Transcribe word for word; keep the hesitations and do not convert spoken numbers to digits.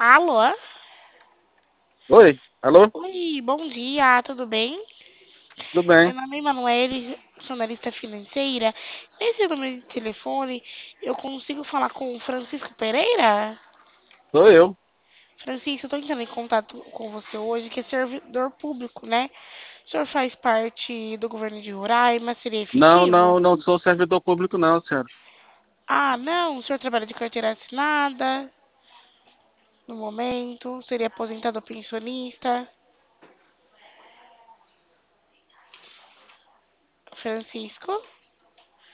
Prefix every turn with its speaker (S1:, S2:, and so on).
S1: Alô?
S2: Oi, alô?
S1: Oi, bom dia, tudo bem?
S2: Tudo
S1: Meu
S2: bem?
S1: nome é Emanuele, sou analista financeira. Nesse número de telefone, eu consigo falar com o Francisco Pereira?
S2: Sou eu.
S1: Francisco, eu estou entrando em contato com você hoje, que é servidor público, né? O senhor faz parte do governo de Roraima, seria
S2: Não,
S1: efetivo?
S2: não, não sou servidor público, não, senhora.
S1: Ah, não, o senhor trabalha de carteira assinada no momento, seria aposentado ou pensionista? Francisco?